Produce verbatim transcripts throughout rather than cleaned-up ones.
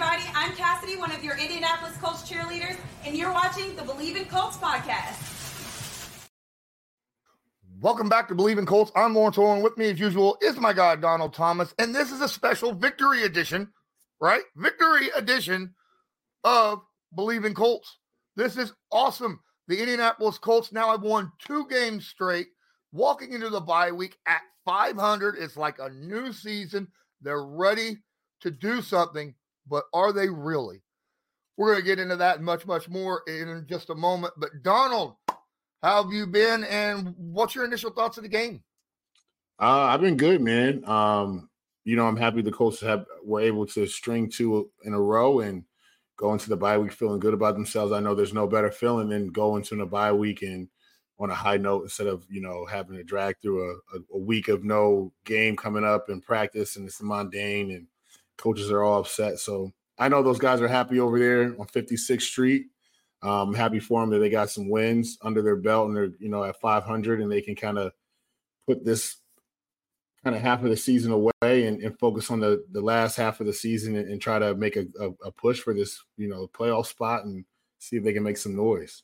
everybody. I'm Cassidy, one of your Indianapolis Colts cheerleaders, and you're watching the Believe in Colts podcast. Welcome back to Believe in Colts. I'm Lawrence Owen. With me, as usual, is my guy, Donald Thomas, and this is a special victory edition, right? Victory edition of Believe in Colts. This is awesome. The Indianapolis Colts now have won two games straight, walking into the bye week at five hundred. It's like a new season. They're ready to do something, but are they really? We're going to get into that and much, much more in just a moment. But Donald, how have you been, and what's your initial thoughts of the game? Uh, I've been good, man. Um, you know, I'm happy the Colts have were able to string two in a row and go into the bye week feeling good about themselves. I know there's no better feeling than going into the bye week and on a high note instead of, you know, having to drag through a, a, a week of no game coming up and practice, and it's mundane and coaches are all upset. So I know those guys are happy over there on fifty-sixth Street. Um, happy for them that they got some wins under their belt and they're, you know, at five hundred, and they can kind of put this kind of half of the season away and, and focus on the, the last half of the season and, and try to make a, a, a push for this, you know, playoff spot and see if they can make some noise.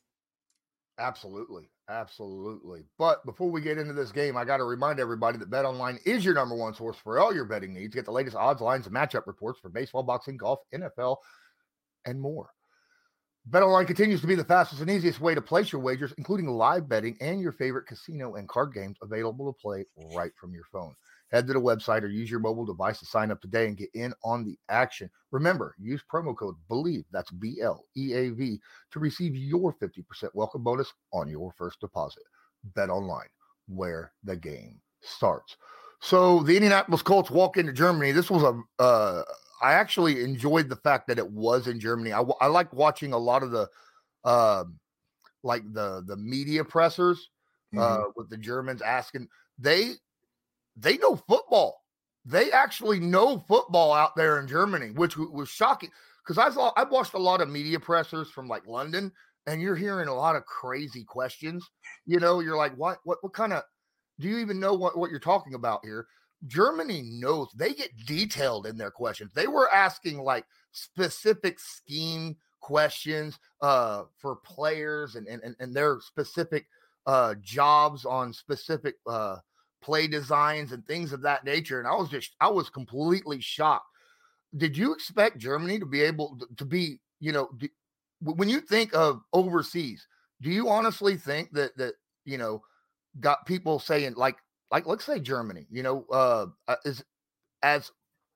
Absolutely. Absolutely. But before we get into this game, I got to remind everybody that BetOnline is your number one source for all your betting needs. Get the latest odds, lines, and matchup reports for baseball, boxing, golf, N F L, and more. BetOnline continues to be the fastest and easiest way to place your wagers, including live betting and your favorite casino and card games available to play right from your phone. Head to the website or use your mobile device to sign up today and get in on the action. Remember, use promo code BELIEVE, that's B L E A V, to receive your fifty percent welcome bonus on your first deposit. BetOnline, where the game starts. So the Indianapolis Colts walk into Germany. This was a, uh, I actually enjoyed the fact that it was in Germany. I, I like watching a lot of the, uh, like the, the media pressers uh, mm-hmm. with the Germans asking, they, They know football. They actually know football out there in Germany, which was shocking because I saw I've watched a lot of media pressers from like London, and you're hearing a lot of crazy questions. You know, you're like, what, what, what kind of? Do you even know what, what you're talking about here? Germany knows. They get detailed in their questions. They were asking like specific scheme questions uh, for players and and and their specific uh, jobs on specific. Uh, play designs and things of that nature. And I was just, I was completely shocked. Did you expect Germany to be able to, to be, you know, do, when you think of overseas, do you honestly think that, that, you know, got people saying like, like, let's say Germany, you know, uh, is as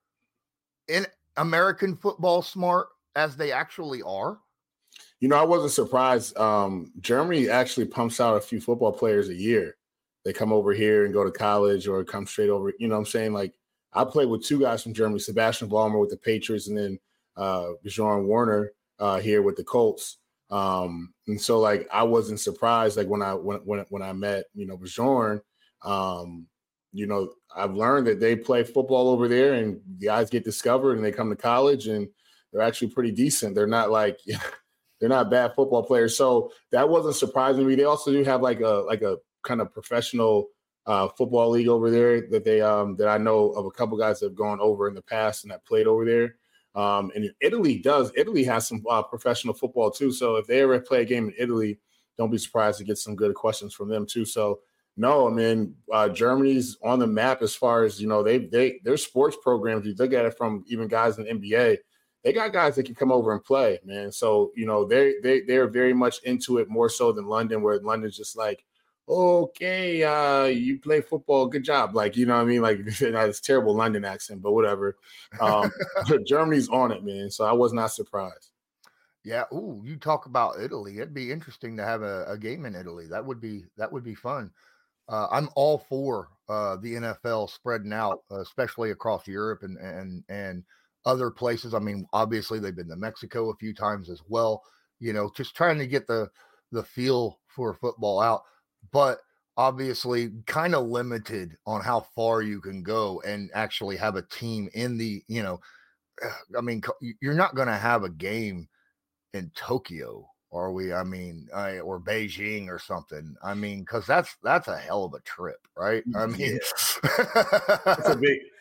in American football smart as they actually are? You know, I wasn't surprised. Um, Germany actually pumps out a few football players a year. They come over here and go to college or come straight over. You know what I'm saying? Like, I played with two guys from Germany, Sebastian Vollmer with the Patriots and then uh, Bjorn Werner uh, here with the Colts. Um, and so, like, I wasn't surprised, like, when I when when, when I met, you know, Bjorn, um, you know, I've learned that they play football over there and guys get discovered and they come to college and they're actually pretty decent. They're not like – they're not bad football players. So that wasn't surprising to me. They also do have, like, a like a – kind of professional uh, football league over there that they um, that I know of a couple guys that have gone over in the past and that played over there. Um, and Italy does. Italy has some uh, professional football too. So if they ever play a game in Italy, don't be surprised to get some good questions from them too. So no, I mean uh, Germany's on the map as far as, you know, they they their sports programs. You look at it from even guys in the N B A. They got guys that can come over and play, man. So you know they they they're very much into it more so than London, where London's just like, okay, uh, you play football, good job. Like, you know what I mean? Like, it's terrible London accent, but whatever. Um, Germany's on it, man. So I was not surprised. Yeah. Ooh, you talk about Italy. It'd be interesting to have a, a game in Italy. That would be that would be fun. Uh, I'm all for uh, the N F L spreading out, uh, especially across Europe and and and other places. I mean, obviously they've been to Mexico a few times as well. You know, just trying to get the the feel for football out. But obviously kind of limited on how far you can go and actually have a team in the, you know, I mean, you're not going to have a game in Tokyo, are we? I mean, I, or Beijing or something. I mean, because that's that's a hell of a trip, right? I mean, yeah. It's a big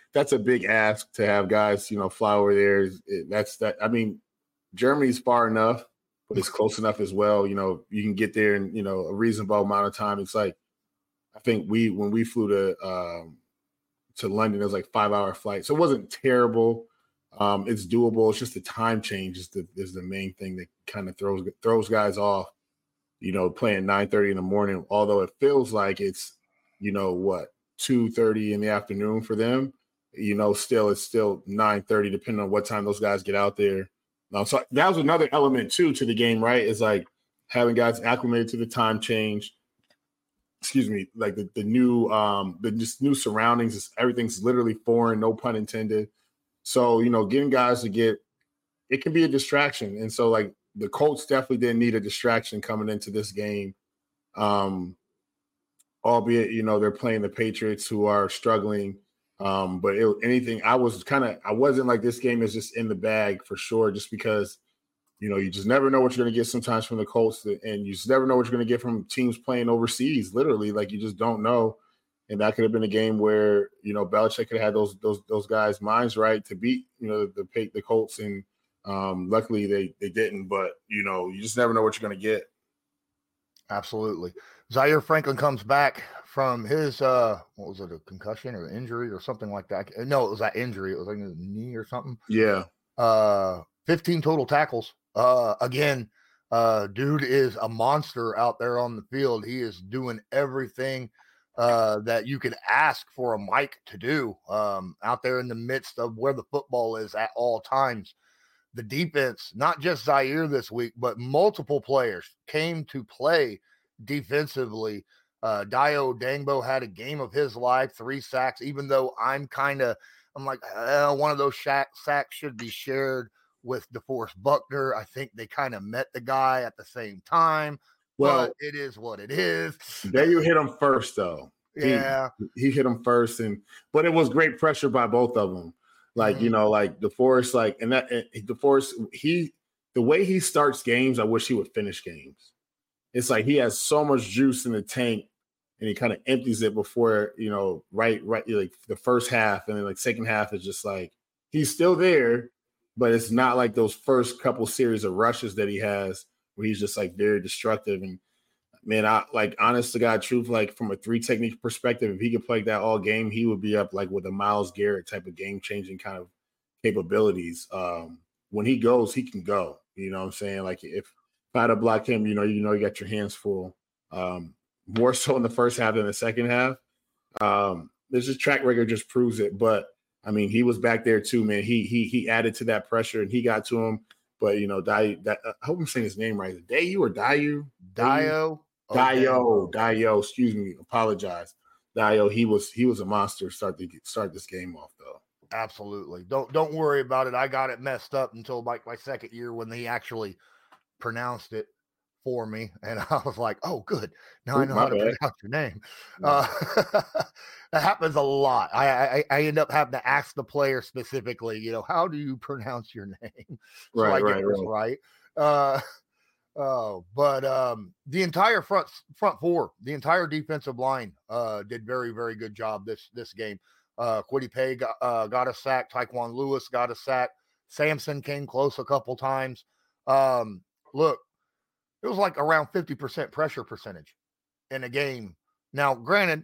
that's a big ask to have guys, you know, fly over there. It, that's that. I mean, Germany's far enough, but it's close enough as well. You know, you can get there in, you know, a reasonable amount of time. It's like, I think we, when we flew to, um, to London, it was like five hour flight. So it wasn't terrible. Um, it's doable. It's just the time change is the, is the main thing that kind of throws, throws guys off, you know, playing nine thirty in the morning, although it feels like it's, you know, what, two thirty in the afternoon for them, you know, still, it's still nine thirty, depending on what time those guys get out there. Um, so that was another element too, to the game, right? Is like having guys acclimated to the time change, excuse me, like the, the new, um, the just new surroundings, is everything's literally foreign, no pun intended. So, you know, getting guys to get, it can be a distraction. And so like the Colts definitely didn't need a distraction coming into this game. Um, albeit, you know, they're playing the Patriots who are struggling. Um, but it, anything, I was kind of, I wasn't like this game is just in the bag for sure, just because, you know, you just never know what you're going to get sometimes from the Colts, and you just never know what you're going to get from teams playing overseas, literally. Like, you just don't know. And that could have been a game where, you know, Belichick could have had those those those guys' minds right to beat, you know, the the, the Colts. And um, luckily they they didn't. But, you know, you just never know what you're going to get. Absolutely. Zaire Franklin comes back from his, uh, what was it, a concussion or injury or something like that? No, it was that injury. It was like a knee or something. Yeah. Uh, fifteen total tackles. Uh, again, uh, dude is a monster out there on the field. He is doing everything uh, that you could ask for a Mike to do um, out there in the midst of where the football is at all times. The defense, not just Zaire this week, but multiple players came to play defensively. Uh, Dio Dangbo had a game of his life, three sacks, even though I'm kind of, I'm like, uh, one of those shack, sacks should be shared with DeForest Buckner. I think they kind of met the guy at the same time. Well, but it is what it is. There you hit him first, though. Yeah. He, he hit him first, and but it was great pressure by both of them. Like, mm-hmm. you know, like DeForest, like, and that and DeForest, he, the way he starts games, I wish he would finish games. It's like he has so much juice in the tank, and he kind of empties it before, you know, right, right, like the first half, and then like second half is just like he's still there, but it's not like those first couple series of rushes that he has where he's just like very destructive. And man, I like, honest to God truth, like from a three technique perspective, if he could play that all game, he would be up like with a Myles Garrett type of game changing kind of capabilities. Um, when he goes, he can go. You know what I'm saying? Like if, if I had to block him, you know, you know, you got your hands full. Um, more so in the first half than the second half. Um, there's just track record just proves it. But I mean, he was back there too, man. He he he added to that pressure and he got to him. But you know, Dio, I hope I'm saying his name right. Is it Dayu or Dayu? Dio. Dio. Dio. Excuse me. Apologize. Dio. He was he was a monster. Start to get, start this game off though. Absolutely. Don't don't worry about it. I got it messed up until like my second year when they actually pronounced it for me, and I was like, "Oh, good. Now Ooh, I know how to bad. pronounce your name." No. Uh, that happens a lot. I, I I end up having to ask the player specifically, you know, how do you pronounce your name? So right, I right, get this right. right. Uh, oh, but um, the entire front front four, the entire defensive line, uh, did very very good job this this game. Uh, Kwity Paye got, uh, got a sack. Tyquan Lewis got a sack. Samson came close a couple times. Um, look. It was like around fifty percent pressure percentage in a game. Now, granted,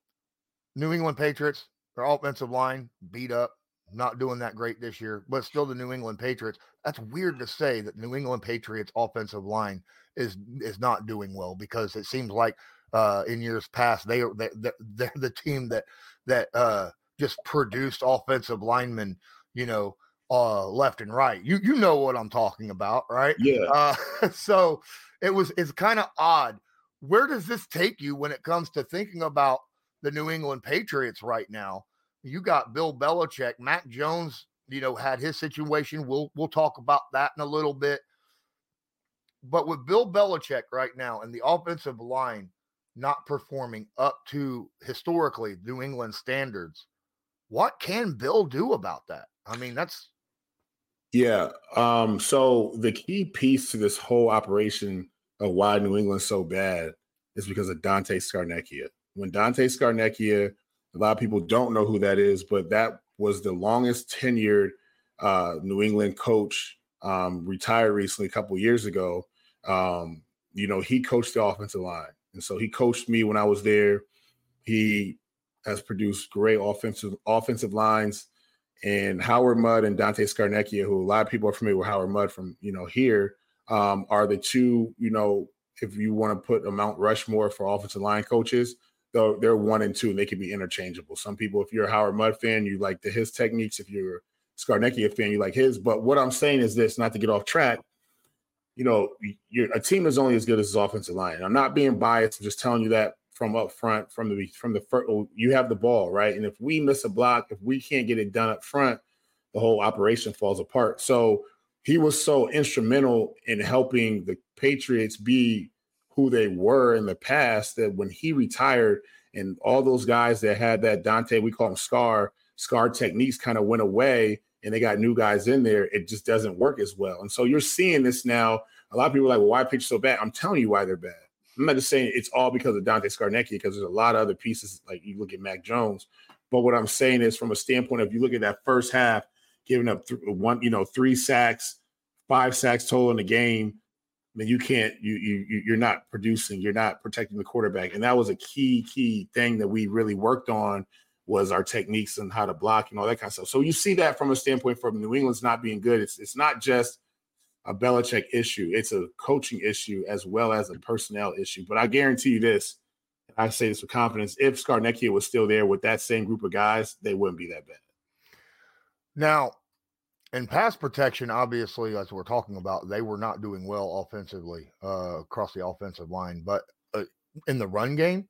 New England Patriots, their offensive line beat up, not doing that great this year, but still the New England Patriots. That's weird to say that New England Patriots offensive line is is not doing well, because it seems like uh, in years past they are they, they're the team that that uh, just produced offensive linemen, you know, uh left and right. You you know what I'm talking about, right? Yeah. Uh so it was it's kind of odd. Where does this take you when it comes to thinking about the New England Patriots right now? You got Bill Belichick, Mac Jones, you know, had his situation. We'll we'll talk about that in a little bit. But with Bill Belichick right now and the offensive line not performing up to historically New England standards, what can Bill do about that? I mean, that's Yeah. Um, so the key piece to this whole operation of why New England's so bad is because of Dante Scarnecchia. When Dante Scarnecchia, a lot of people don't know who that is, but that was the longest tenured uh, New England coach, um, retired recently a couple of years ago. Um, you know, he coached the offensive line. And so he coached me when I was there. He has produced great offensive offensive lines. And Howard Mudd and Dante Scarnecchia, who a lot of people are familiar with Howard Mudd from, you know, here, um, are the two, you know, if you want to put a Mount Rushmore for offensive line coaches, though they're one and two, and they can be interchangeable. Some people, if you're a Howard Mudd fan, you like the, his techniques. If you're a Scarnecchia fan, you like his. But what I'm saying is this, not to get off track, you know, you're, a team is only as good as its offensive line. And I'm not being biased. I'm just telling you that from up front, from the from the first, you have the ball, right? And if we miss a block, if we can't get it done up front, the whole operation falls apart. So he was so instrumental in helping the Patriots be who they were in the past that when he retired and all those guys that had that Dante, we call him Scar, Scar techniques kind of went away and they got new guys in there, it just doesn't work as well. And so you're seeing this now. A lot of people are like, well, why pitch so bad? I'm telling you why they're bad. I'm not just saying it's all because of Dante Scarnecchia, because there's a lot of other pieces, like you look at Mac Jones. But what I'm saying is from a standpoint of you look at that first half, giving up th- one, you know, three sacks, five sacks total in the game, then you can't, you, you, you're not producing, you're not protecting the quarterback. And that was a key, key thing that we really worked on was our techniques and how to block and all that kind of stuff. So you see that from a standpoint from New England's not being good. It's it's not just a Belichick issue. It's a coaching issue as well as a personnel issue. But I guarantee you this, I say this with confidence, if Scarnecchia was still there with that same group of guys, they wouldn't be that bad. Now, in pass protection, obviously, as we're talking about, they were not doing well offensively uh, across the offensive line. But uh, in the run game,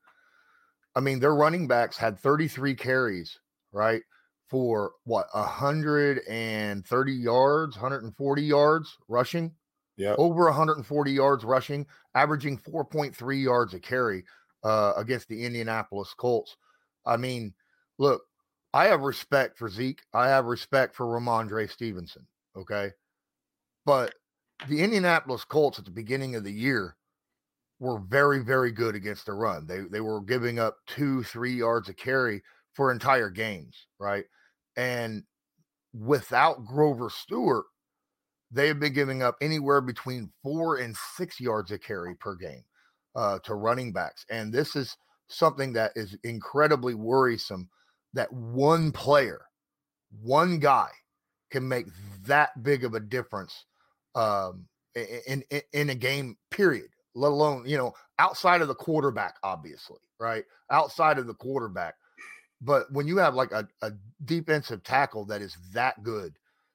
I mean, their running backs had thirty-three carries, right, for what, one hundred thirty yards, one hundred forty yards rushing? Yeah. Over one hundred forty yards rushing, averaging four point three yards a carry uh, against the Indianapolis Colts. I mean, look, I have respect for Zeke. I have respect for Ramondre Stevenson, okay? But the Indianapolis Colts at the beginning of the year were very, very good against the run. They they were giving up two, three yards a carry for entire games, right? And without Grover Stewart, they have been giving up anywhere between four and six yards a carry per game uh, to running backs. And this is something that is incredibly worrisome, that one player, one guy can make that big of a difference um, in, in, in a game, period, let alone, you know, outside of the quarterback, obviously, right? Outside of the quarterback. But when you have like a, a defensive tackle that is that good,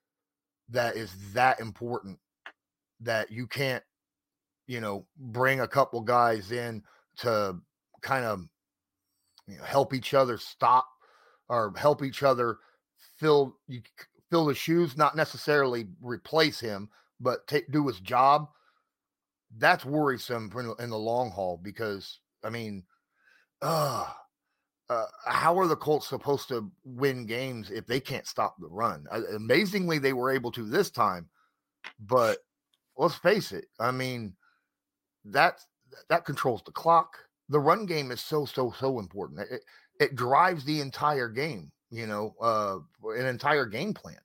that is that important, that you can't, you know, bring a couple guys in to kind of, you know, help each other stop or help each other fill you fill the shoes, not necessarily replace him, but take do his job. That's worrisome in the long haul because, I mean, uh, uh, how are the Colts supposed to win games if they can't stop the run? Uh, amazingly, they were able to this time, but let's face it. I mean, that that controls the clock. The run game is so, so, so important. It, it drives the entire game, you know, uh, an entire game plan.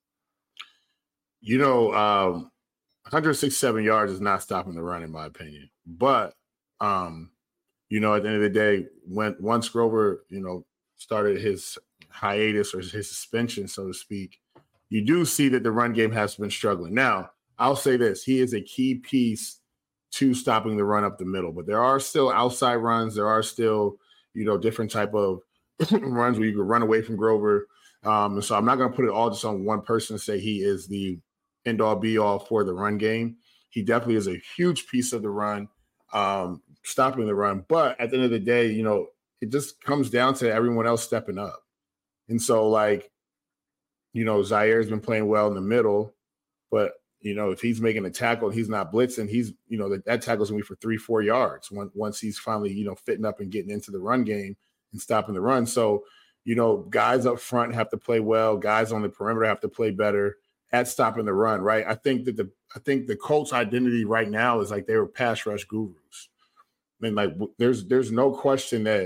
You know, um, one hundred sixty-seven yards is not stopping the run, in my opinion. But, um, you know, at the end of the day, when once Grover, you know, started his hiatus or his suspension, so to speak, you do see that the run game has been struggling. Now, I'll say this. He is a key piece to stopping the run up the middle. But there are still outside runs. There are still, you know, different type of runs where you can run away from Grover. Um, and so I'm not going to put it all just on one person and say he is the end-all, be-all for the run game. He definitely is a huge piece of the run, um, stopping the run. But at the end of the day, you know, it just comes down to everyone else stepping up. And so, like, you know, Zaire's been playing well in the middle, but, you know, if he's making a tackle and he's not blitzing, he's, you know, that, that tackle's going to be for three, four yards when, once he's finally, you know, fitting up and getting into the run game and stopping the run. So, you know, guys up front have to play well. Guys on the perimeter have to play better at stopping the run, right? I think that the I think the Colts' identity right now is like they were pass rush gurus. I mean, like there's there's no question that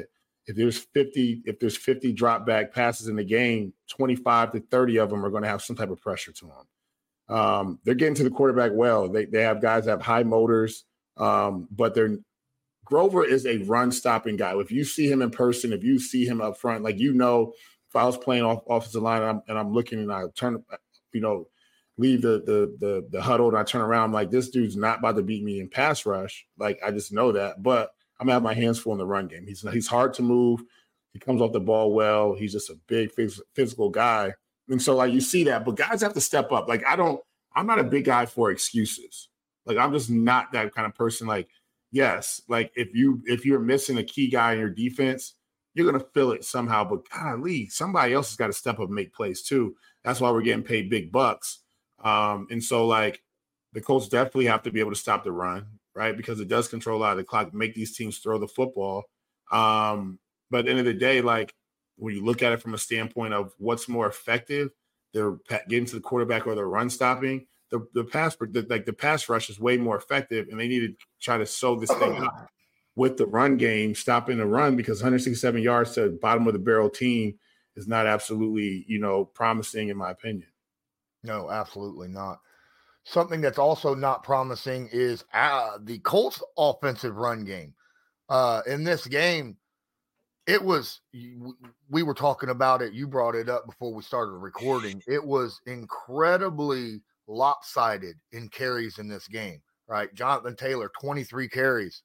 if there's fifty, if there's fifty drop back passes in the game, twenty-five to thirty of them are going to have some type of pressure to them. Um, they're getting to the quarterback well. They they have guys that have high motors, um, but they're Grover is a run stopping guy. If you see him in person, if you see him up front, like, you know, if I was playing off offensive line and I'm, and I'm looking and I turn, you know, leave the, the the the huddle and I turn around, I'm like, this dude's not about to beat me in pass rush. Like, I just know that. But I'm gonna have my hands full in the run game. He's he's hard to move. He comes off the ball well. He's just a big phys- physical guy. And so, like, you see that, but guys have to step up. Like, I don't, I'm not a big guy for excuses. Like, I'm just not that kind of person. Like, yes, like if you if you're missing a key guy in your defense, you're gonna feel it somehow. But golly, somebody else has got to step up and make plays too. That's why we're getting paid big bucks. Um, and so, like, the Colts definitely have to be able to stop the run, right? Because it does control a lot of the clock, make these teams throw the football. Um, but at the end of the day, like, when you look at it from a standpoint of what's more effective, they're getting to the quarterback or the run stopping. The the pass the, like the pass rush is way more effective, and they need to try to sew this thing up with the run game, stopping the run, because one hundred sixty-seven yards to bottom of the barrel team is not absolutely, you know, promising in my opinion. No, absolutely not. Something that's also not promising is uh, the Colts' offensive run game. Uh, in this game, it was, we were talking about it, you brought it up before we started recording. It was incredibly lopsided in carries in this game, right? Jonathan Taylor, twenty-three carries.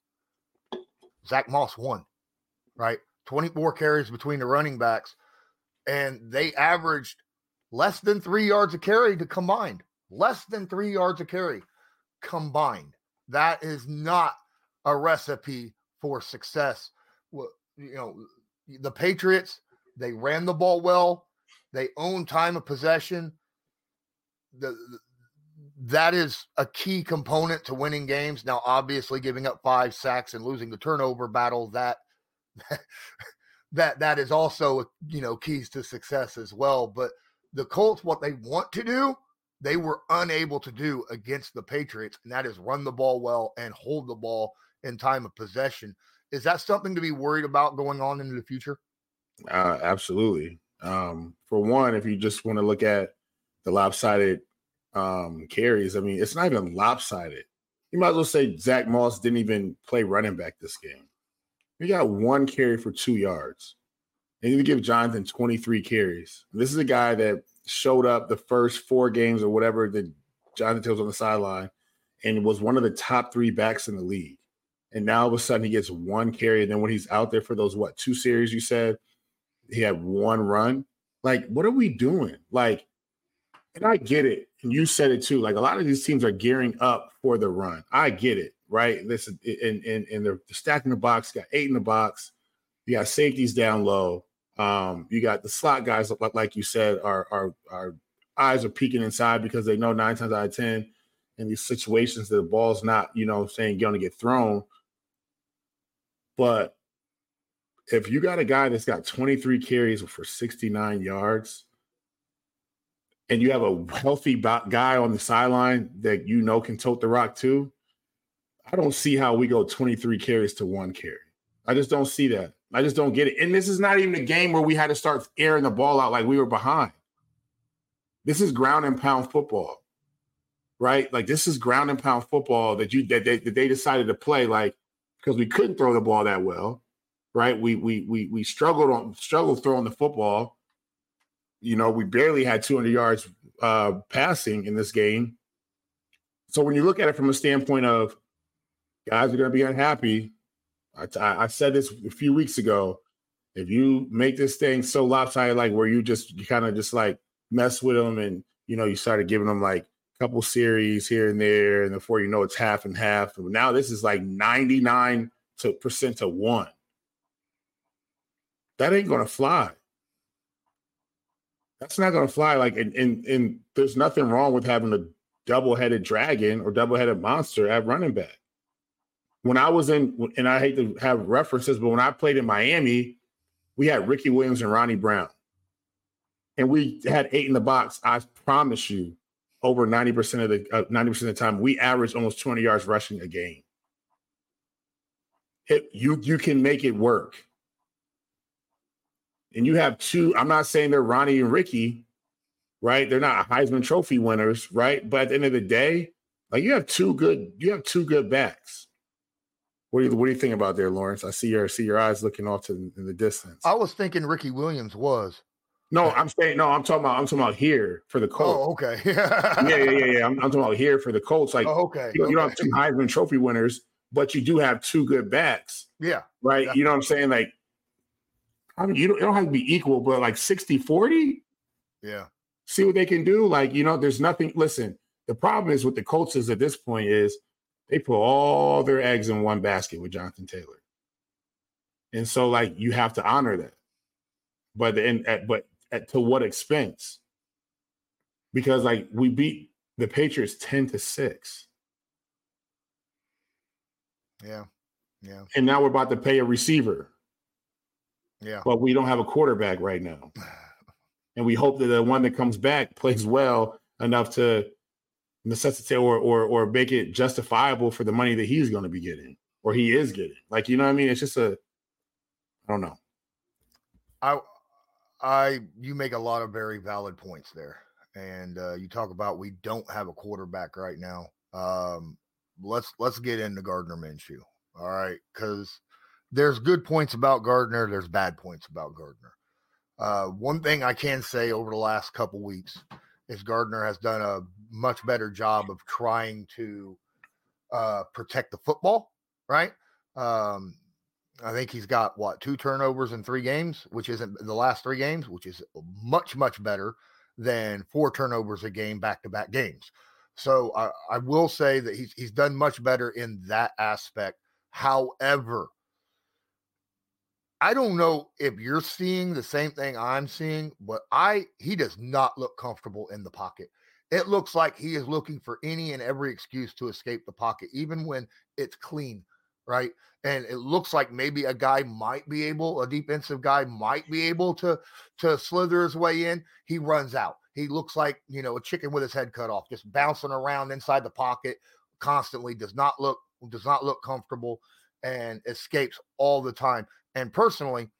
Zach Moss, one, right? twenty-four carries between the running backs, and they averaged less than three yards a carry to combined. Less than three yards a carry combined. That is not a recipe for success. Well, you know, the Patriots, they ran the ball well. They own time of possession. The, the that is a key component to winning games. Now, obviously, giving up five sacks and losing the turnover battle, that that that is also, you know, keys to success as well. But the Colts, what they want to do, they were unable to do against the Patriots, and that is run the ball well and hold the ball in time of possession. Is that something to be worried about going on into the future? Uh, absolutely. Um, for one, if you just want to look at the lopsided um, carries, I mean, it's not even lopsided. You might as well say Zach Moss didn't even play running back this game. He got one carry for two yards. And you give Jonathan twenty-three carries. This is a guy that showed up the first four games or whatever that Jonathan was on the sideline and was one of the top three backs in the league. And now all of a sudden he gets one carry. And then when he's out there for those, what, two series you said, he had one run. Like, what are we doing? Like, and I get it. And you said it too. Like, a lot of these teams are gearing up for the run. I get it, right? Listen, and, and, and they're stacking the box, got eight in the box. You got safeties down low. Um, you got the slot guys, like, like you said, our, our, our eyes are peeking inside because they know nine times out of ten in these situations that the ball's not, you know, saying going to get thrown. But if you got a guy that's got twenty-three carries for sixty-nine yards and you have a healthy guy on the sideline that you know can tote the rock too, I don't see how we go twenty-three carries to one carry. I just don't see that. I just don't get it. And this is not even a game where we had to start airing the ball out like we were behind. This is ground and pound football, right? Like, this is ground and pound football that you that they, that they decided to play, like, because we couldn't throw the ball that well, right? We we we we struggled on struggled throwing the football. You know, we barely had two hundred yards uh, passing in this game. So when you look at it from a standpoint of guys are going to be unhappy. I, I said this a few weeks ago. If you make this thing so lopsided, like where you just you kind of just like mess with them, and you know you started giving them like a couple series here and there, and before you know it's half and half. And now this is like ninety-nine to percent to one. That ain't gonna fly. That's not gonna fly. Like, and and, and there's nothing wrong with having a double-headed dragon or double-headed monster at running back. When I was in, and I hate to have references, but when I played in Miami, we had Ricky Williams and Ronnie Brown. And we had eight in the box. I promise you, over ninety percent of the uh, ninety percent of the time, we averaged almost twenty yards rushing a game. It, you, you can make it work. and you have two, I'm not saying they're Ronnie and Ricky, right? They're not Heisman Trophy winners, right? But at the end of the day, like you have two good, you have two good backs. What do you what do you think about there, Lawrence? I see your see your eyes looking off to in the distance. I was thinking Ricky Williams was. No, I'm saying no. I'm talking about I'm talking about here for the Colts. Oh, okay. yeah, yeah, yeah, yeah. I'm, I'm talking about here for the Colts. Like, oh, okay. You, okay. you don't have two Heisman Trophy winners, but you do have two good backs. Yeah. Right. Definitely. You know what I'm saying? Like, I mean, you don't, it don't have to be equal, but like sixty forty. Yeah. See what they can do. Like, you know, there's nothing. Listen, the problem is with the Colts is at this point is they put all their eggs in one basket with Jonathan Taylor. And so, like, you have to honor that. But and at, but at, to what expense? Because, like, we beat the Patriots ten to six. Yeah. Yeah. And now we're about to pay a receiver. Yeah. But we don't have a quarterback right now. And we hope that the one that comes back plays well enough to necessitate or or or make it justifiable for the money that he's going to be getting or he is getting. Like, you know what I mean? It's just a, I don't know. I, I, you make a lot of very valid points there. And uh, you talk about we don't have a quarterback right now. Um, let's, let's get into Gardner Minshew. All right. Cause there's good points about Gardner. There's bad points about Gardner. Uh, one thing I can say over the last couple weeks is Gardner has done a much better job of trying to uh, protect the football, right? Um, I think he's got, what, two turnovers in three games, which isn't the last three games, which is much, much better than four turnovers a game, back-to-back games. So I, I will say that he's, he's done much better in that aspect. However, I don't know if you're seeing the same thing I'm seeing, but I he does not look comfortable in the pocket. It looks like he is looking for any and every excuse to escape the pocket, even when it's clean, right? And it looks like maybe a guy might be able, a defensive guy might be able to, to slither his way in. He runs out. He looks like, you know, a chicken with his head cut off, just bouncing around inside the pocket constantly, does not look, does not look comfortable and escapes all the time. And personally,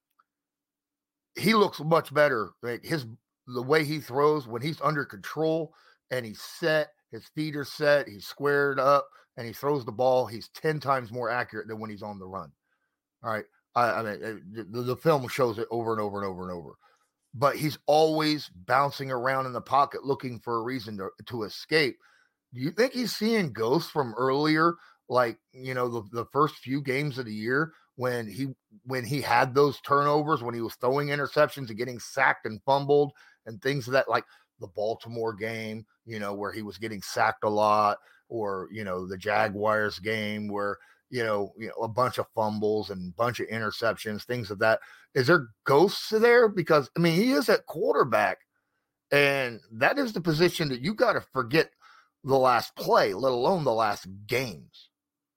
he looks much better. Like his the way he throws when he's under control and he's set, his feet are set, he's squared up, and he throws the ball. He's ten times more accurate than when he's on the run. All right, I, I mean the, the film shows it over and over and over and over. But he's always bouncing around in the pocket looking for a reason to, to escape. Do you think he's seeing ghosts from earlier, like you know the, the first few games of the year? When he when he had those turnovers, when he was throwing interceptions and getting sacked and fumbled and things of that, like the Baltimore game, you know, where he was getting sacked a lot, or, you know, the Jaguars game where, you know, you know, a bunch of fumbles and a bunch of interceptions, things of that. Is there ghosts there? Because, I mean, he is at quarterback, and that is the position that you got to forget the last play, let alone the last games.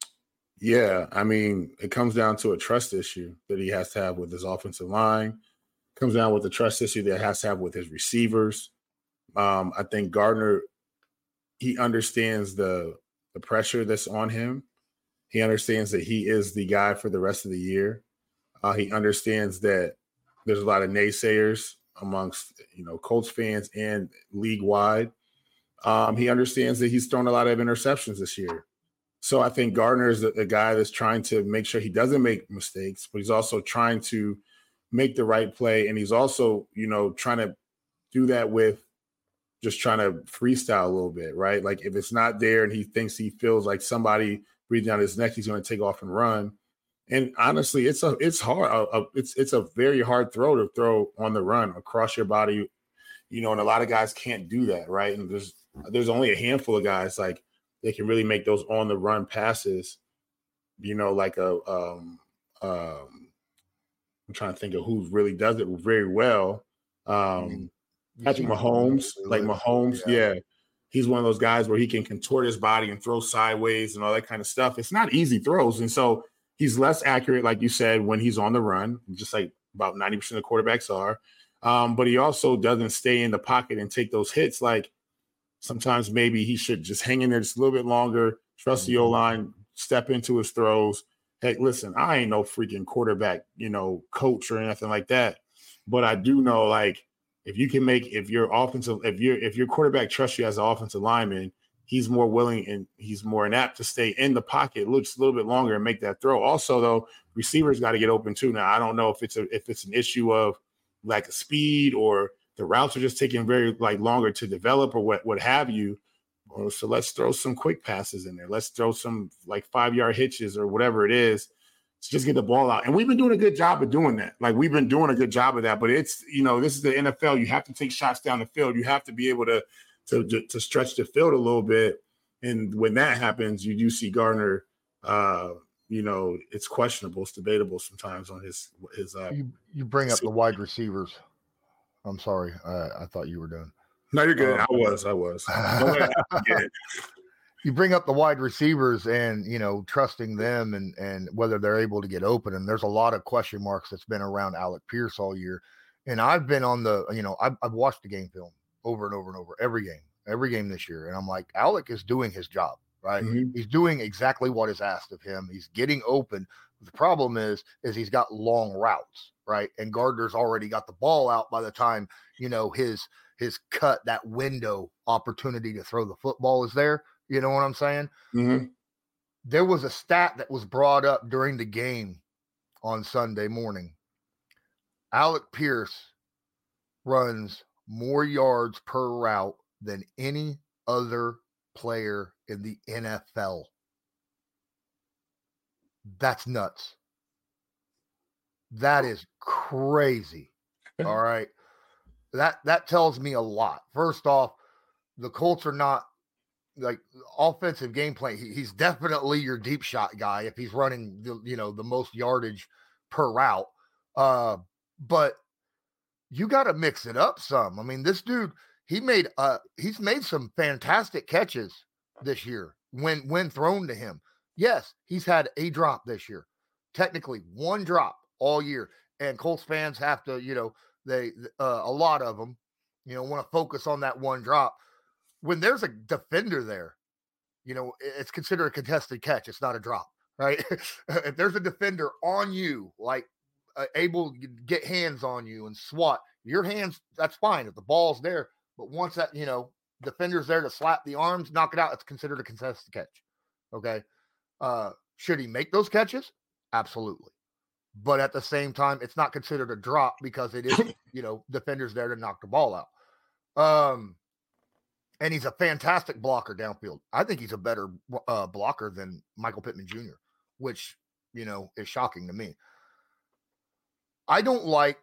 Yeah, I mean, it comes down to a trust issue that he has to have with his offensive line. It comes down with the trust issue that he has to have with his receivers. Um, I think Gardner, he understands the the pressure that's on him. He understands that he is the guy for the rest of the year. Uh, he understands that there's a lot of naysayers amongst, you know, Colts fans and league-wide. Um, he understands that he's thrown a lot of interceptions this year. So I think Gardner is a, a guy that's trying to make sure he doesn't make mistakes, but he's also trying to make the right play. And he's also, you know, trying to do that with just trying to freestyle a little bit, right? Like if it's not there and he thinks he feels like somebody breathing down his neck, he's going to take off and run. And honestly, it's a it's hard. A, a, it's it's a very hard throw to throw on the run across your body, you know. And a lot of guys can't do that, right? And there's there's only a handful of guys like. They can really make those on the run passes, you know, like a, um, um, I'm trying to think of who really does it very well. Um, Patrick Mahomes, like Mahomes. Yeah. yeah. He's one of those guys where he can contort his body and throw sideways and all that kind of stuff. It's not easy throws. And so he's less accurate, like you said, when he's on the run, just like about ninety percent of quarterbacks are. Um, but he also doesn't stay in the pocket and take those hits. Like, sometimes maybe he should just hang in there just a little bit longer, trust the O-line, step into his throws. Hey, listen, I ain't no freaking quarterback, you know, coach or anything like that. But I do know, like, if you can make, if your offensive, if your if your quarterback trusts you as an offensive lineman, he's more willing and he's more inapt to stay in the pocket, looks a little bit longer and make that throw. Also, though, receivers got to get open too. Now, I don't know if it's a if it's an issue of like speed or the routes are just taking very like longer to develop or what what have you. So let's throw some quick passes in there. Let's throw some like five yard hitches or whatever it is. To just get the ball out. And we've been doing a good job of doing that. Like we've been doing a good job of that, but it's, you know, this is the N F L. You have to take shots down the field. You have to be able to, to, to stretch the field a little bit. And when that happens, you do see Gardner, uh, you know, it's questionable. It's debatable sometimes on his, his, uh, you, you bring up the wide receivers. I'm sorry. Uh, I thought you were done. No, you're good. Um, I was, I was. You bring up the wide receivers and, you know, trusting them and, and whether they're able to get open. And there's a lot of question marks that's been around Alec Pierce all year. And I've been on the, you know, I've, I've watched the game film over and over and over, every game, every game this year. And I'm like, Alec is doing his job, right? Mm-hmm. He's doing exactly what is asked of him. He's getting open. The problem is, is he's got long routes, right? And Gardner's already got the ball out by the time, you know, his, his cut, that window opportunity to throw the football is there. You know what I'm saying? Mm-hmm. There was a stat that was brought up during the game on Sunday morning. Alec Pierce runs more yards per route than any other player in the N F L. That's nuts. That is crazy. All right. That that tells me a lot. First off, the Colts are not like offensive game plan. He, he's definitely your deep shot guy if he's running the, you know, the most yardage per route. Uh, but you got to mix it up some. I mean, this dude, he made uh he's made some fantastic catches this year when when thrown to him. Yes, he's had a drop this year. Technically, one drop all year. And Colts fans have to, you know, they uh, a lot of them, you know, want to focus on that one drop. When there's a defender there, you know, it's considered a contested catch. It's not a drop, right? If there's a defender on you, like uh, able to get hands on you and swat your hands, that's fine if the ball's there. But once that, you know, defender's there to slap the arms, knock it out, it's considered a contested catch. Okay. Uh, should he make those catches? Absolutely. But at the same time, it's not considered a drop because it is, you know, defenders there to knock the ball out. Um, and he's a fantastic blocker downfield. I think he's a better uh, blocker than Michael Pittman Junior, which, you know, is shocking to me. I don't like,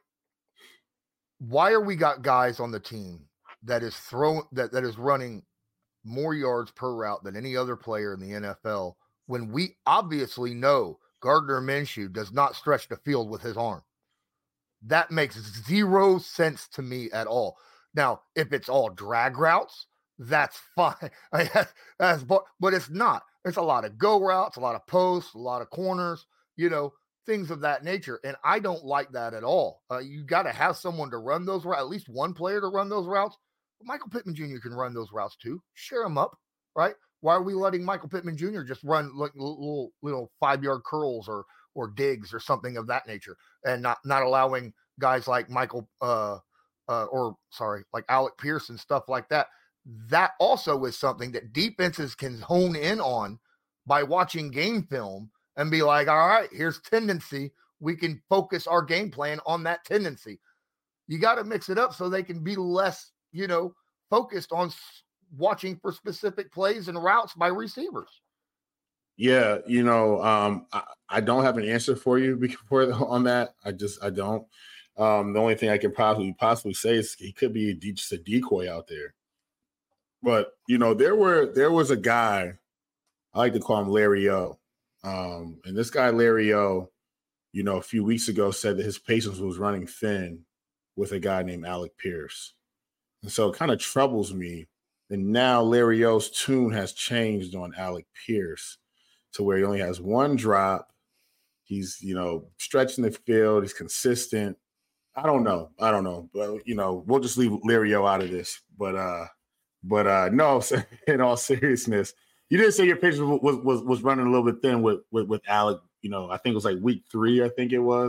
why are we got guys on the team that is throwing, that, that is running more yards per route than any other player in the N F L when we obviously know Gardner Minshew does not stretch the field with his arm? That makes zero sense to me at all. Now, if it's all drag routes, that's fine. that's, but, but it's not. There's a lot of go routes, a lot of posts, a lot of corners, you know, things of that nature. And I don't like that at all. Uh, you got to have someone to run those routes, at least one player to run those routes. But Michael Pittman Junior can run those routes too. Share them up, right? Why are we letting Michael Pittman Junior just run like little, little five-yard curls or or digs or something of that nature, and not not allowing guys like Michael uh, uh, or sorry, like Alec Pierce and stuff like that? That also is something that defenses can hone in on by watching game film and be like, all right, here's tendency. We can focus our game plan on that tendency. You got to mix it up so they can be less, you know, focused on watching for specific plays and routes by receivers. Yeah, you know, um, I, I don't have an answer for you before on that. I just I don't. Um, the only thing I can possibly possibly say is he could be just a decoy out there. But you know, there were there was a guy, I like to call him Larry O. Um, and this guy Larry O, you know, a few weeks ago said that his patience was running thin with a guy named Alec Pierce, and so it kind of troubles me. And now Larry O's tune has changed on Alec Pierce to where he only has one drop. He's, you know, stretching the field. He's consistent. I don't know. I don't know. But, you know, we'll just leave Larry O out of this. But, uh, but uh, no, in all seriousness, you did say your pitch was, was, was running a little bit thin with, with, with Alec. You know, I think it was like week three, I think it was.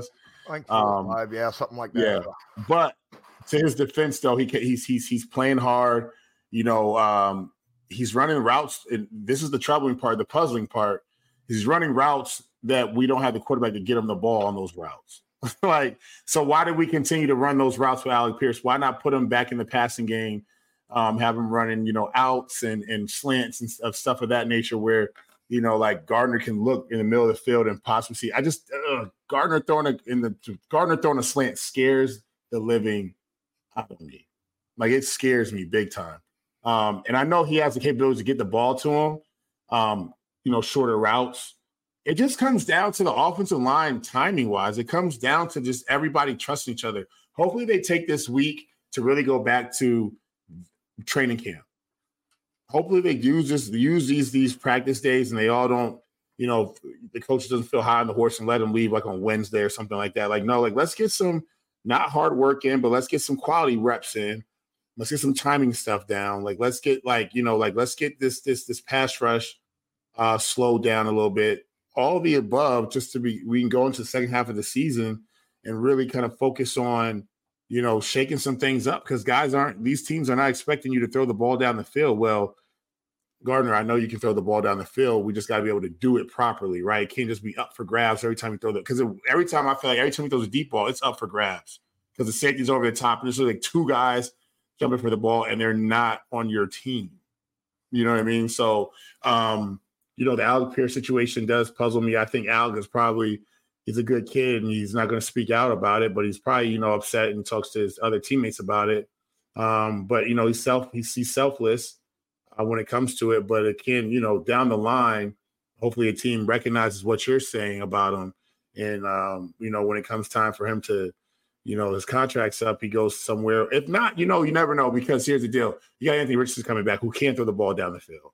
Like four Um, or five, yeah, something like that. Yeah, but to his defense, though, he he's he's he's playing hard. You know, um, he's running routes, and this is the troubling part, the puzzling part. He's running routes that we don't have the quarterback to get him the ball on those routes. Like, so why did we continue to run those routes with Alec Pierce? Why not put him back in the passing game, um, have him running, you know, outs and, and slants and stuff, stuff of that nature where, you know, like Gardner can look in the middle of the field and possibly see. I just uh, Gardner throwing a in the Gardner throwing a slant scares the living out of me. Like, it scares me big time. Um, and I know he has the capability to get the ball to him, um, you know, shorter routes. It just comes down to the offensive line timing wise. It comes down to just everybody trusting each other. Hopefully they take this week to really go back to training camp. Hopefully they use this, use these, these practice days and they all don't, you know, the coach doesn't feel high on the horse and let them leave like on Wednesday or something like that. Like, no, like let's get some not hard work in, but let's get some quality reps in. Let's get some timing stuff down. Like, let's get like, you know, like let's get this, this, this pass rush uh, slowed down a little bit. All of the above, just to be, we can go into the second half of the season and really kind of focus on, you know, shaking some things up because guys aren't, these teams are not expecting you to throw the ball down the field. Well, Gardner, I know you can throw the ball down the field. We just got to be able to do it properly, right? It can't just be up for grabs every time you throw that. Because every time I feel like every time he throws a deep ball, it's up for grabs because the safety's over the top and there's like two guys jumping for the ball and they're not on your team. You know what I mean? So, um, you know, the Alec Pierce situation does puzzle me. I think Alec is probably, he's a good kid and he's not going to speak out about it, but he's probably, you know, upset and talks to his other teammates about it. Um, but, you know, he's self, he's, he's selfless uh, when it comes to it. But again, you know, down the line, hopefully a team recognizes what you're saying about him. And, um, you know, when it comes time for him to, you know, his contract's up, he goes somewhere. If not, you know, you never know because here's the deal. You got Anthony Richardson coming back who can't throw the ball down the field.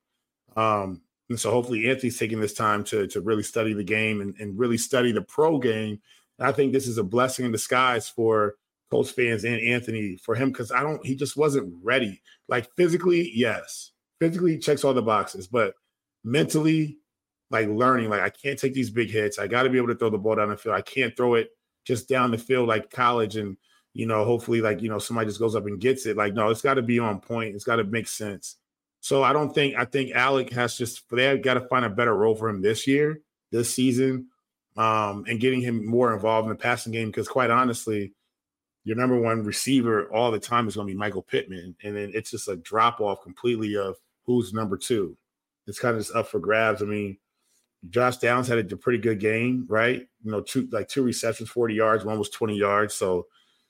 Um, And so hopefully Anthony's taking this time to, to really study the game and, and really study the pro game. And I think this is a blessing in disguise for Colts fans and Anthony for him because I don't – he just wasn't ready. Like physically, yes. Physically, he checks all the boxes. But mentally, like learning, like I can't take these big hits. I got to be able to throw the ball down the field. I can't throw it just down the field like college and, you know, hopefully like, you know, somebody just goes up and gets it. Like, no, it's got to be on point. It's got to make sense. So I don't think – I think Alec has just – they got to find a better role for him this year, this season, um, and getting him more involved in the passing game because quite honestly, your number one receiver all the time is going to be Michael Pittman. And then it's just a drop-off completely of who's number two. It's kind of just up for grabs. I mean, Josh Downs had a pretty good game, right? You know, two like two receptions, forty yards. One was twenty yards. So,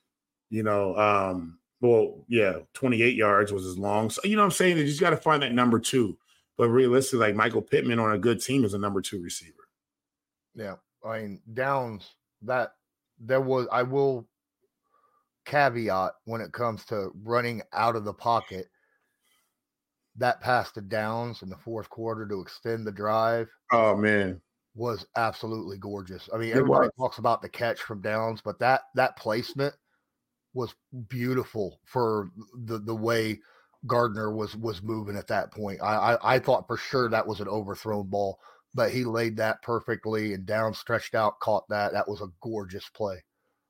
you know um, – Well, yeah, twenty-eight yards was as long. So, you know what I'm saying? You just got to find that number two. But realistically, like Michael Pittman on a good team is a number two receiver. Yeah. I mean, Downs, that there was, I will caveat when it comes to running out of the pocket, that pass to Downs in the fourth quarter to extend the drive. Oh, man. Was absolutely gorgeous. I mean, everybody talks about the catch from Downs, but that that placement was beautiful for the, the way Gardner was was moving at that point. I, I I thought for sure that was an overthrown ball, but he laid that perfectly and down stretched out, caught that. That was a gorgeous play.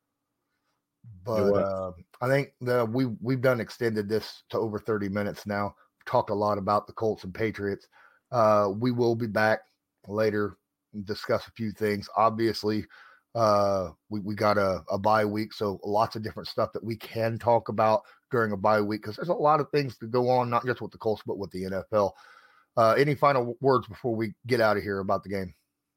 But uh, I think the we we've done extended this to over thirty minutes now. We've talked a lot about the Colts and Patriots. Uh, we will be back later and discuss a few things. Obviously, Uh, we, we got a, a bye week, so lots of different stuff that we can talk about during a bye week because there's a lot of things to go on, not just with the Colts, but with the N F L. Uh, any final words before we get out of here about the game?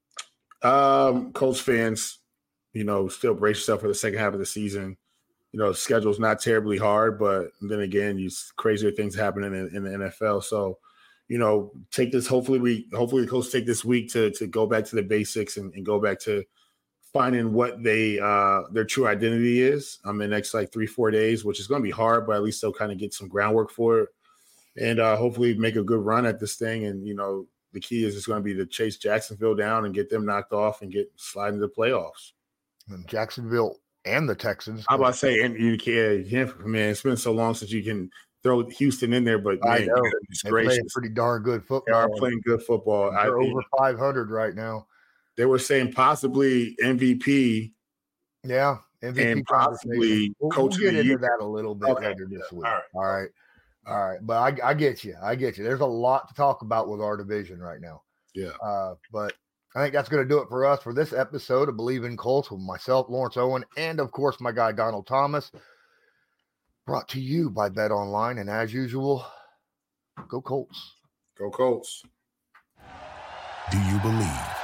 Um, Colts fans, you know, still brace yourself for the second half of the season. You know, the schedule's not terribly hard, but then again, you crazier things happening in, in the N F L. So, you know, take this. Hopefully, we hopefully the Colts take this week to to go back to the basics and, and go back to finding what they uh, their true identity is um, in the next like three, four days, which is going to be hard, but at least they'll kind of get some groundwork for it and uh, hopefully make a good run at this thing. And, you know, the key is it's going to be to chase Jacksonville down and get them knocked off and get slide into the playoffs. And Jacksonville and the Texans. How about I say, and you can't, you can't, man, it's been so long since you can throw Houston in there, but I man, know. it's They're gracious. playing pretty darn good football. They are playing good football. They're I, over five hundred right now. They were saying possibly M V P Yeah, M V P and possibly we'll, coach we'll of get the into year. that a little bit Okay. later this Yeah. week. All right. All right. All right. But I, I get you. I get you. There's a lot to talk about with our division right now. Yeah. Uh, but I think that's going to do it for us for this episode of Believe in Colts with myself, Lawrence Owen, and of course my guy Donald Thomas. Brought to you by Bet Online, and as usual, go Colts. Go Colts. Do you believe?